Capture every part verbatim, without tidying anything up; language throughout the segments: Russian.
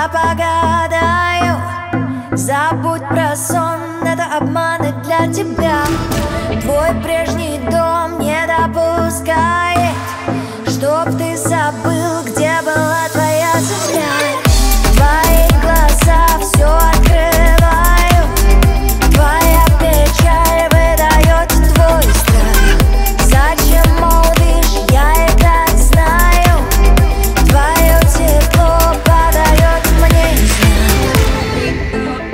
я погадаю. Забудь про сон, это обманы для тебя. Твой прежний дом не допускает, чтоб ты забыл, где была твоя земля. Твои глаза все открывают, твоя печаль выдает твой страх. Зачем молвишь, я и так знаю. Твое тепло подает мне знак.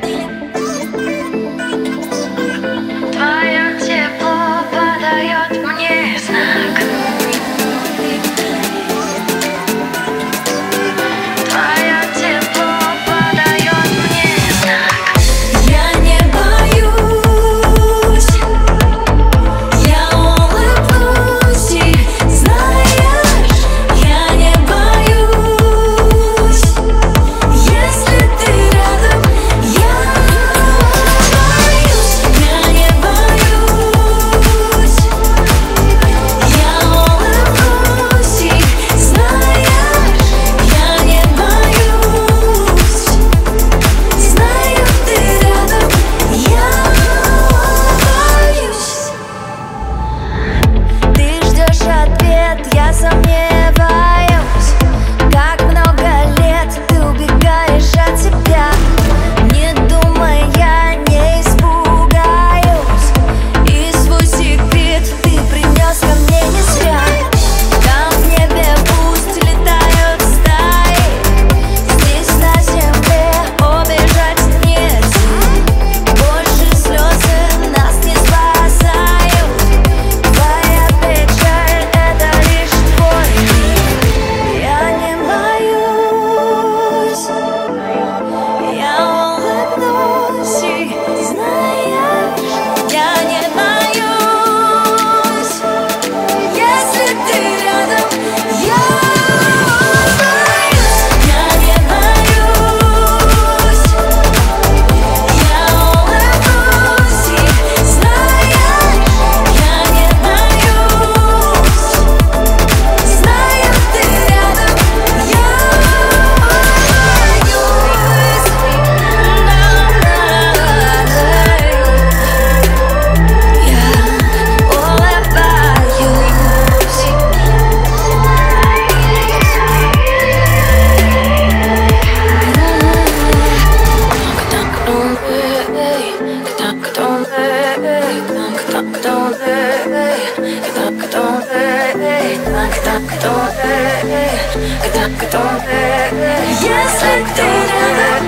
Твое тепло подает мне знак. Твое тепло подает мне знак. Я не боюсь, я улыбнусь и знаешь, я не боюсь. Если ты рядом, я боюсь. Я не боюсь, я улыбнусь и знаешь, я не боюсь. Знаю, ты рядом, я боюсь. Ты ждешь ответ, я сомневаюсь. Как много лет ты убегаешь от себя. Не думай, я не испугаюсь. И свой секрет ты принес ко мне не зря. Там в небе пусть летают стаи, здесь на земле убежать нельзя. Больше слезы нас не спасают. Твоя печаль — это лишь твой мир. Я не боюсь, я улыбнусь и знаешь, я не боюсь. Если ты рядом, я боюсь. Я не боюсь, я улыбнусь и знаешь, я не боюсь. Знаю, ты рядом, я боюсь. Если ты рядом,